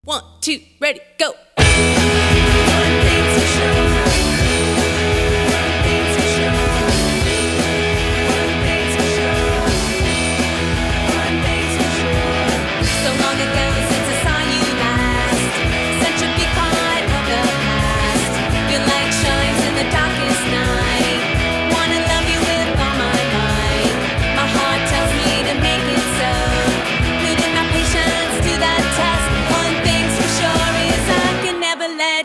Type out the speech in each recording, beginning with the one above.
1, 2, ready, go. Let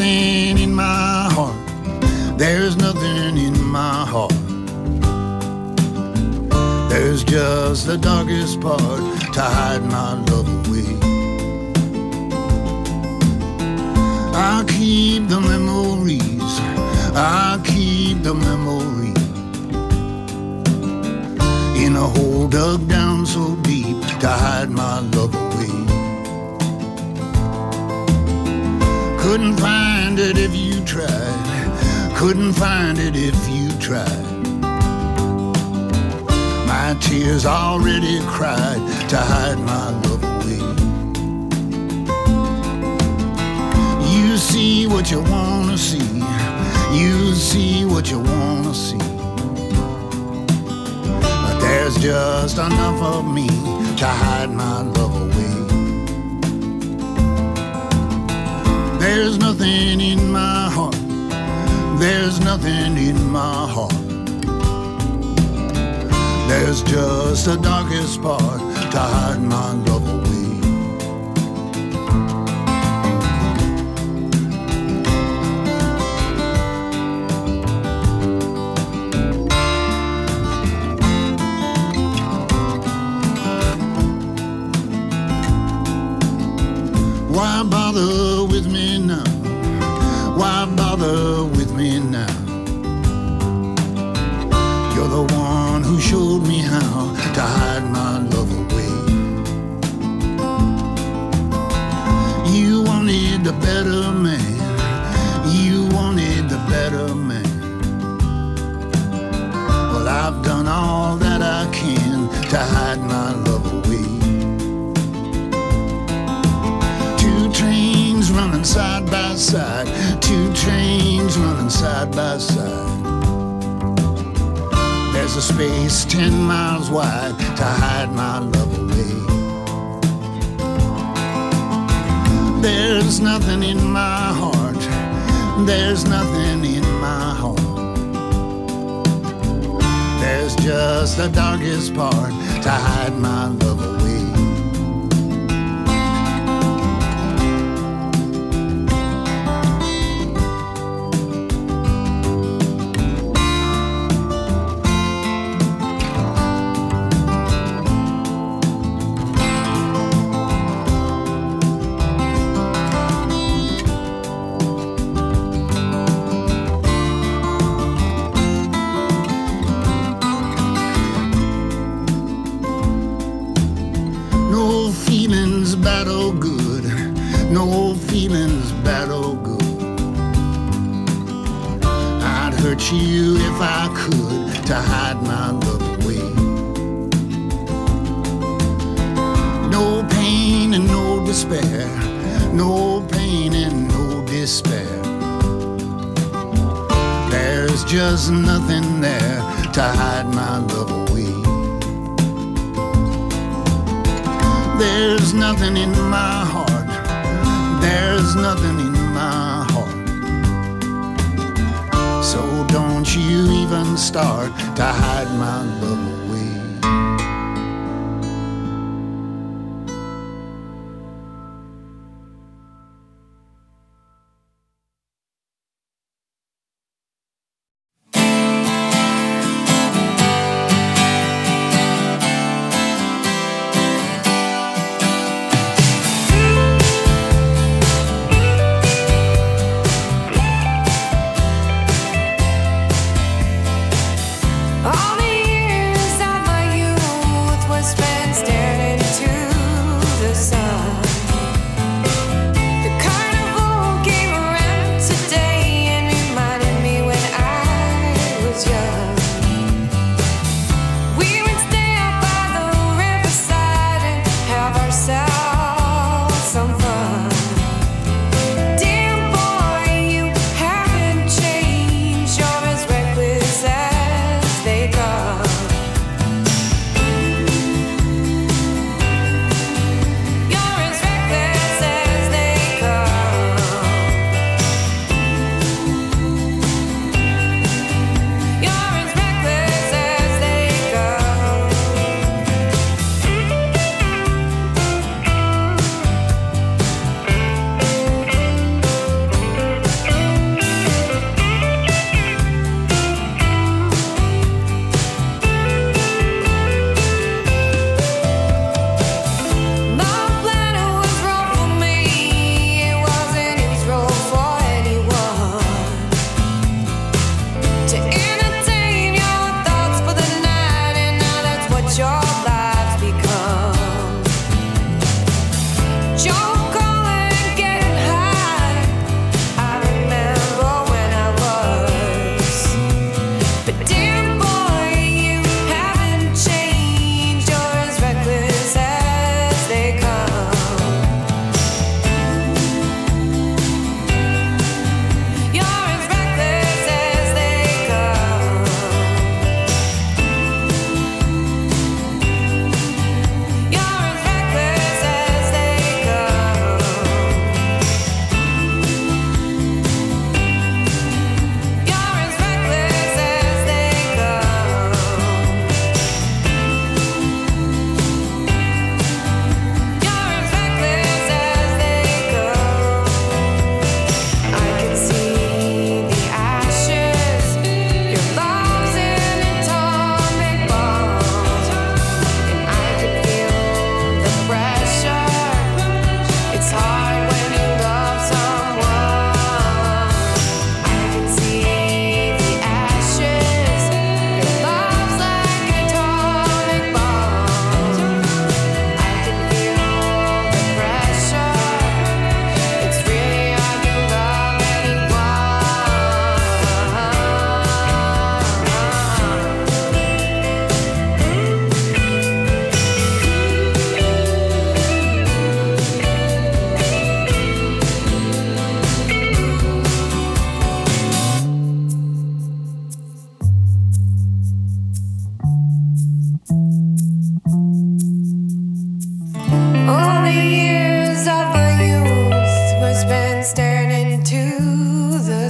nothing in my heart. There's nothing in my heart. There's just the darkest part to hide my love away. I keep the memories, I keep the memories in a hole dug down so deep to hide my love away. Couldn't find it if you tried, couldn't find it if you tried. My tears already cried to hide my love away. You see what you wanna see, you see what you wanna see, but there's just enough of me to hide my love away. There's nothing in my heart, there's nothing in my heart. There's just the darkest part to hide my love away. Why bother with me now? Why bother with me now? You're the one who showed me how to hide my love away. You wanted the better man, you wanted the better man. Well, I've done all that I can to hide my love away. Two trains running side by side, two trains running side by side. There's a space 10 miles wide to hide my love away. There's nothing in my heart, there's nothing in my heart. There's just the darkest part to hide my love away. No feelings bad or good, no feelings bad or good. I'd hurt you if I could to hide my love away. No pain and no despair, no pain and no despair. There's just nothing there to hide my love away. There's nothing in my heart, there's nothing in my heart. So don't you even start to hide my love away. All the years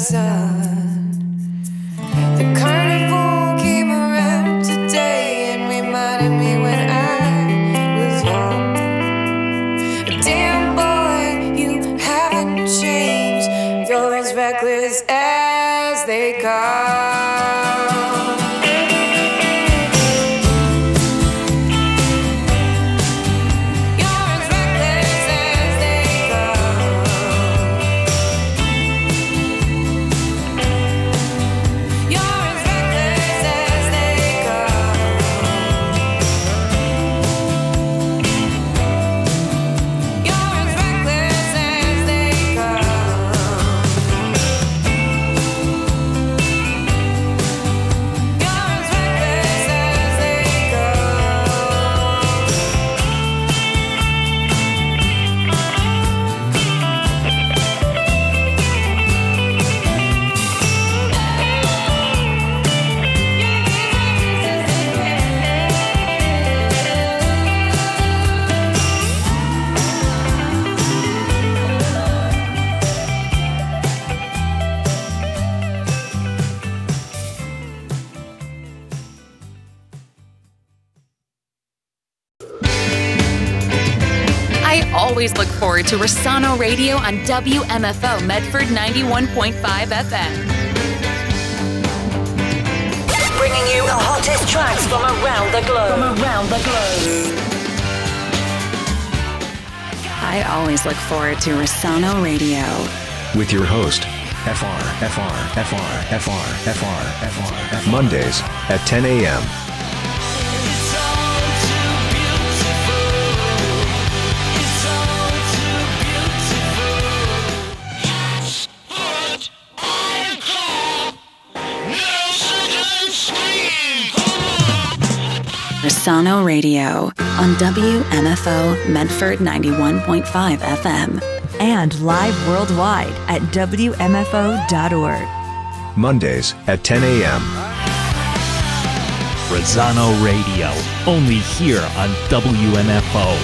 sun. The carnival came around today and reminded me when I was young. Damn boy, you haven't changed. You're as reckless as they come. Always look forward to Rossano Radio on WMFO Medford 91.5 FM. Bringing you the hottest tracks from around the globe. I always look forward to Rossano Radio. With your host, FR. Mondays at 10 a.m. Rossano Radio on WMFO Medford 91.5 FM. And live worldwide at WMFO.org. Mondays at 10 a.m. Rossano Radio, only here on WMFO.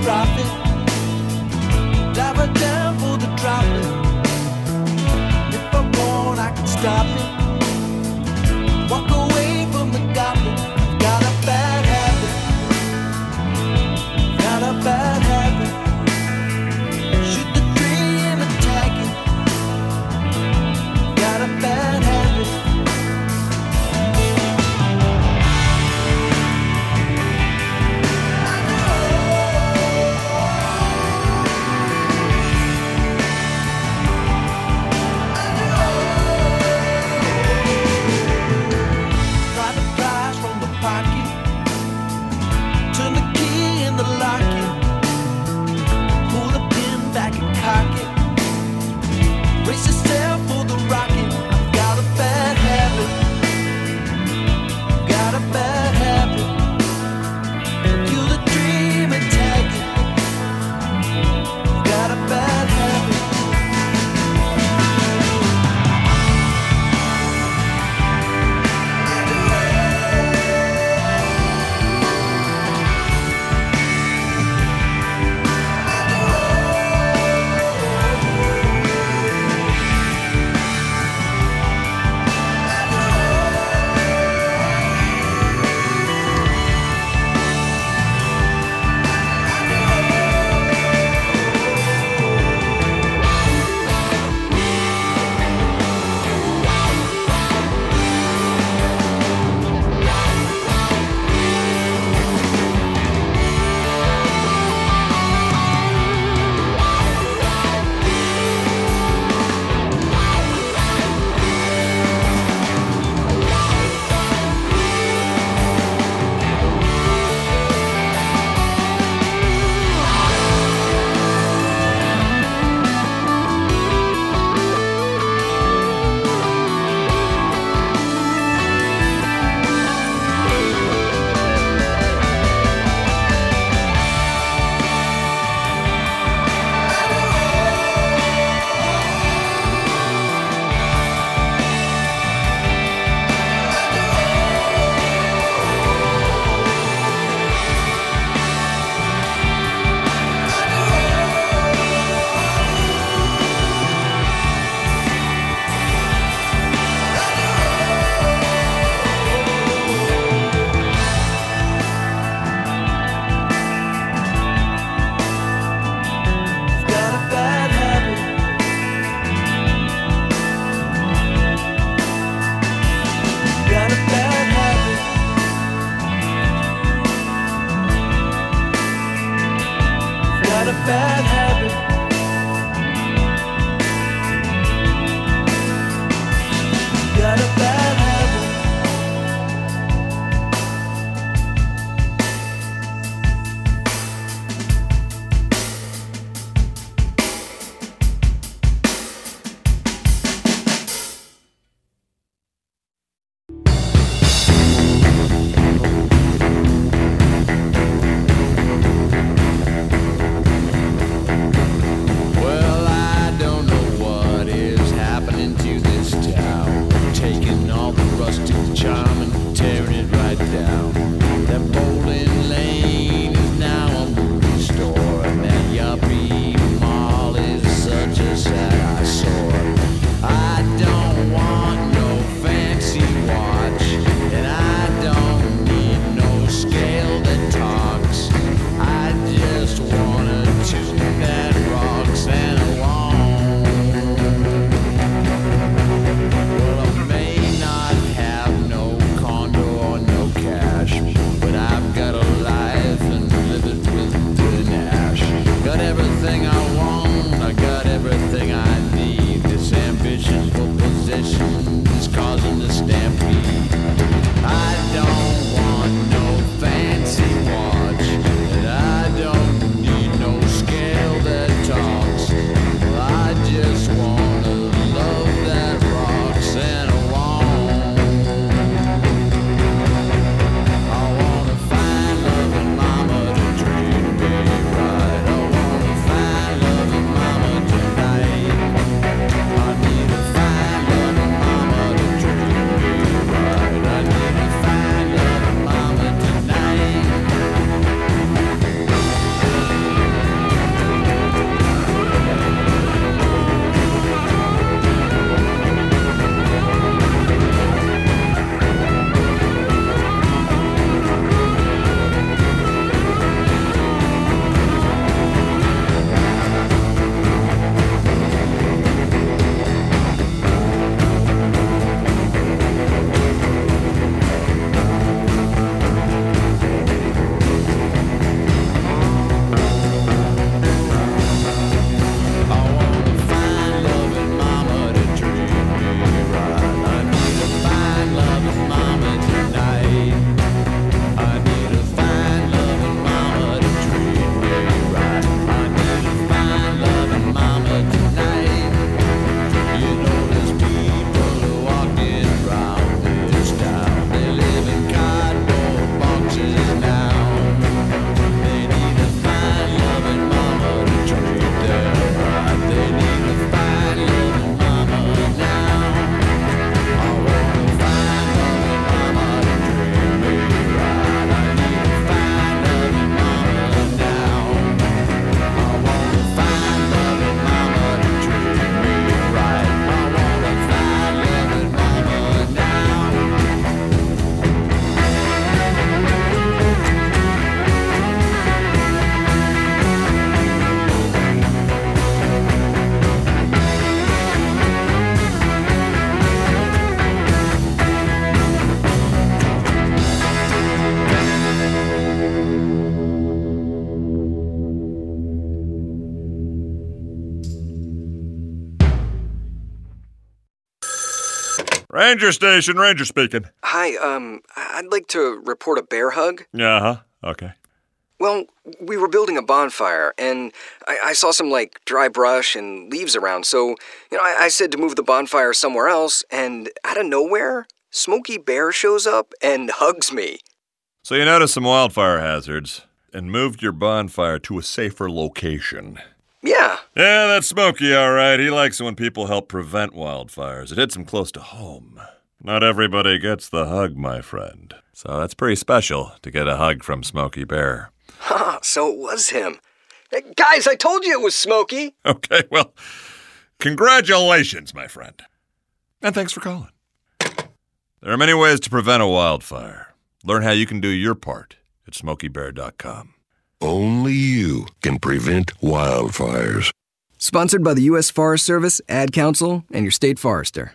profit. Dive her down for the droplet. If I want, I can stop it. Walk away from the goblin. Got a bad habit. Got a bad habit. Shoot the tree and attack it. Got a bad habit. Brace yourself for the rocket. Got a bad habit. Got a bad habit. Kill the dream and tag it. Got a bad habit. Got a bad habit. Got a bad habit. Ranger station, Ranger speaking. Hi, I'd like to report a bear hug. Okay. Well, we were building a bonfire, and I saw some, dry brush and leaves around, so, I said to move the bonfire somewhere else, and out of nowhere, Smokey Bear shows up and hugs me. So you noticed some wildfire hazards and moved your bonfire to a safer location. Yeah. Yeah, that's Smokey, all right. He likes it when people help prevent wildfires. It hits him close to home. Not everybody gets the hug, my friend. So that's pretty special to get a hug from Smokey Bear. So it was him. Hey, guys, I told you it was Smokey. Okay, well, congratulations, my friend. And thanks for calling. There are many ways to prevent a wildfire. Learn how you can do your part at SmokeyBear.com. Only you can prevent wildfires. Sponsored by the U.S. Forest Service, Ad Council, and your state forester.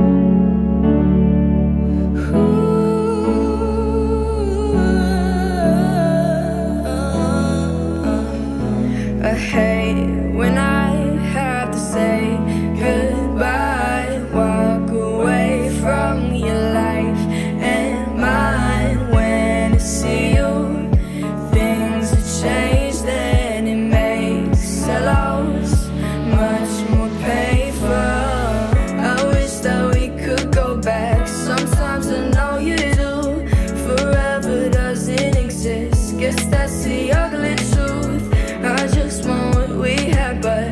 I hate when I have to say goodbye. Walk away from your life and mine. When I see you, things have changed and it makes a loss much more painful. I wish that we could go back. Sometimes I know you do. Forever doesn't exist. Guess that's the ugly truth. I just want what we had, but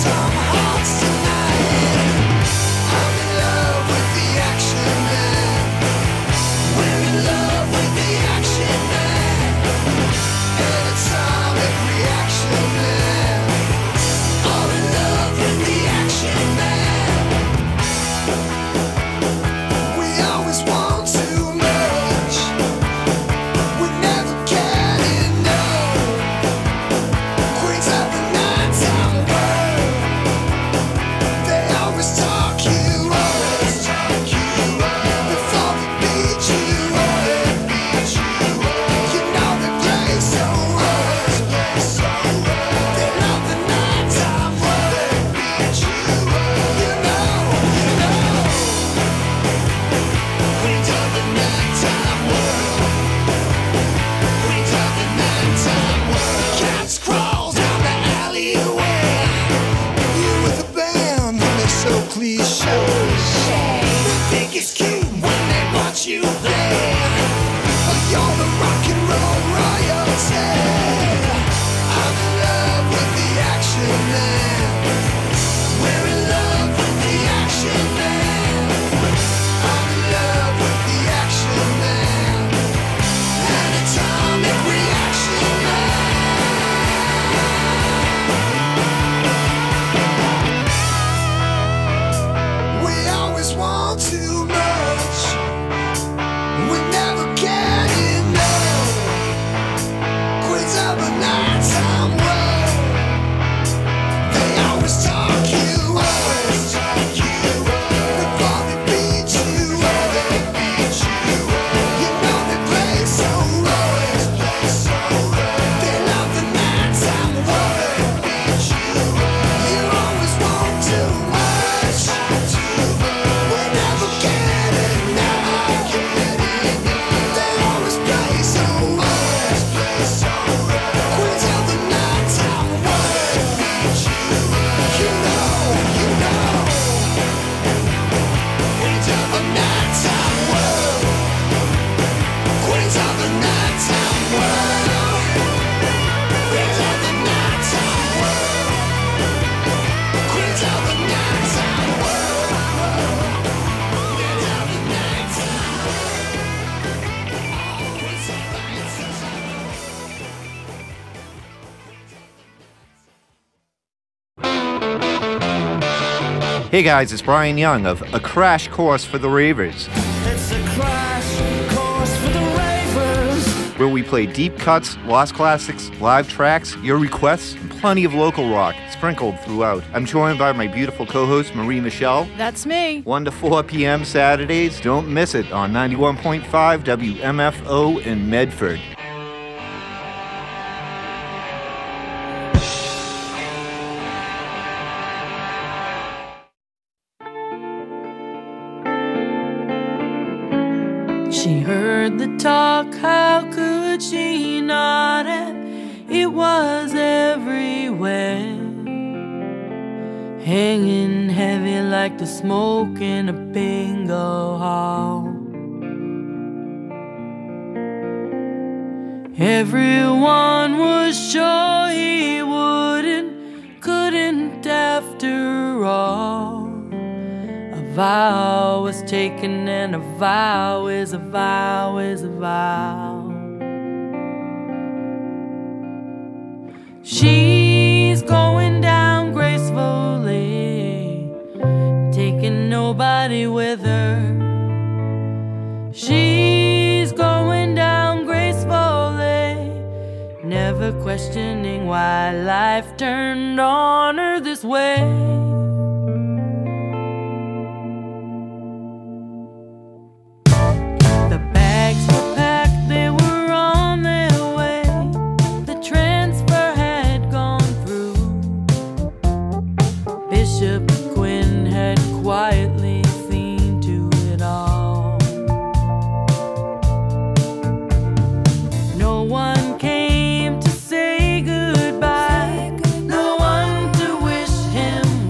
some hearts tonight. I'm in love with the action man. We're in love with the action man. An atomic reaction man. All in love with the action man. We always want too much. We never can enough. Queens of the nighttime world. They always talk you up. Before they beat you up. You know they play so rough. They love the nighttime world. You know. Queens of the nighttime world. Queens of the nighttime world. Cats crawl down the alleyway. You with a band, they're so cliche. They think it's cute when they watch you play. You're the rock and roll royalty. I'm in love with the action man. We're in love with the action man. I'm in love with the action man. An atomic reaction man. We always want too much. We never can enough. Queens of the nighttime world. They always talk you up. Before they beat you up. You know they play so rough. They love the nighttime world. You always want too much. We never get enough. They always play so rough. Queens of the nighttime world. You know. Queens of the nighttime world. Queens of the nighttime world. Queens of the nighttime world. Queens of the nighttime world. Queens of the nighttime Hey guys, it's Brian Young of A Crash Course for the Ravers, It's a crash course for the ravers. where we play deep cuts, lost classics, live tracks, your requests, and plenty of local rock sprinkled throughout. I'm joined by my beautiful co-host Marie Michelle. That's me. 1 to 4 p.m. Saturdays. Don't miss it on 91.5 WMFO in Medford. She heard the talk, how could she not have? It was everywhere, hanging heavy like the smoke in a bingo hall. Everyone was sure he couldn't after all. A vow was taken, and a vow is a vow is a vow. She's going down gracefully, taking nobody with her. She's going down gracefully, never questioning why life turned on her this way. Quietly seen to it all. No one came to say goodbye, no one to wish him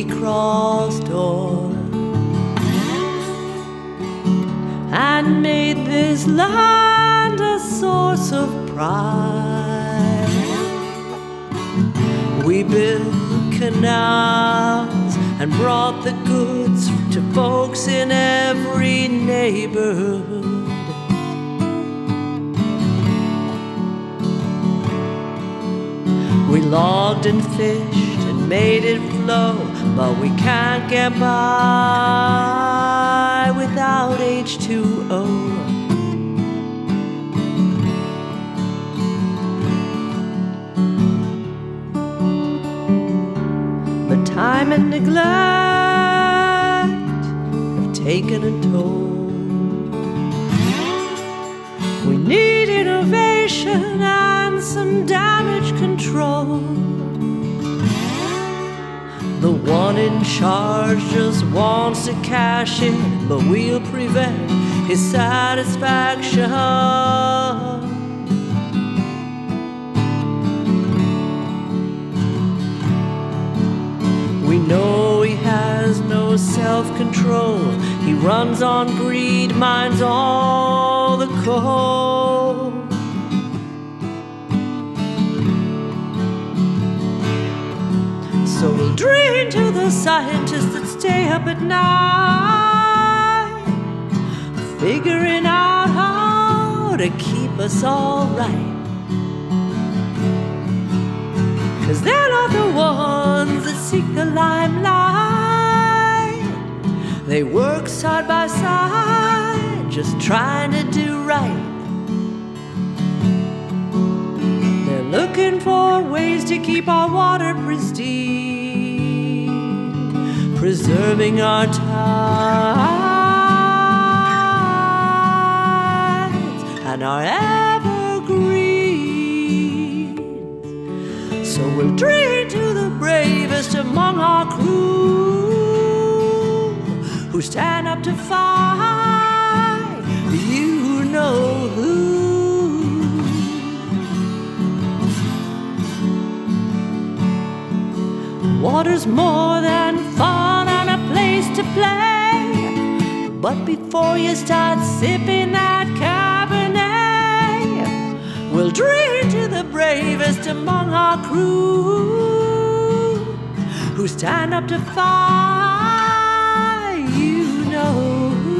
we crossed o'er and made this land a source of pride. We built canals and brought the goods to folks in every neighborhood. We logged and fished and made it flow, but we can't get by without H2O. But time and neglect have taken a toll. We need innovation and some damage control. The one in charge just wants to cash in, but we'll prevent his satisfaction. We know he has no self-control. He runs on greed, mines all the coal. So we'll dream to the scientists that stay up at night, figuring out how to keep us all right. 'Cause they're not the ones that seek the limelight. They work side by side, just trying to do right. They're looking for ways to keep our water pristine, preserving our tides and our evergreens. So we'll dream to the bravest among our crew, who stand up to fight, you know who. Water's more than fun and a place to play, but before you start sipping that Cabernet, we'll drink to the bravest among our crew, who stand up to fight, you know who.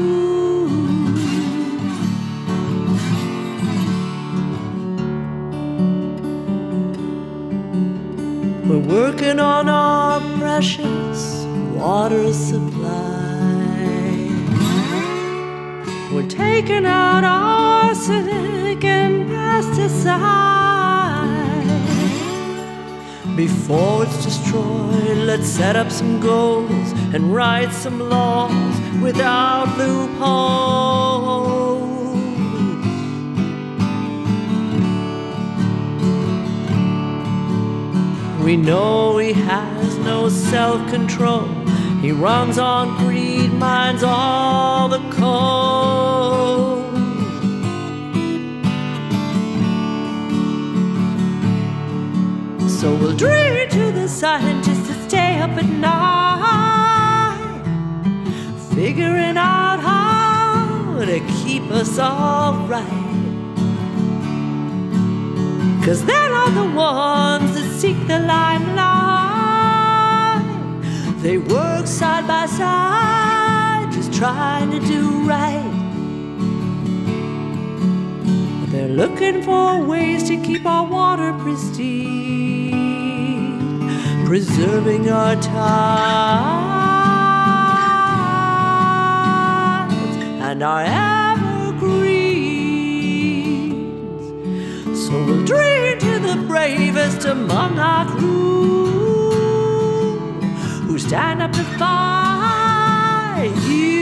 We're working on our precious water supply. We're taking out arsenic and pesticides. Before it's destroyed, let's set up some goals and write some laws without loopholes. We know he has no self-control. He runs on greed, mines all the coal. So we'll dream to the scientists that stay up at night, figuring out how to keep us all right. 'Cause they're not the ones that seek the limelight. They work side by side, just trying to do right. They're looking for ways to keep our water pristine, preserving our tides and our evergreens. So we'll dream to the bravest among our crew, who stand up to fight.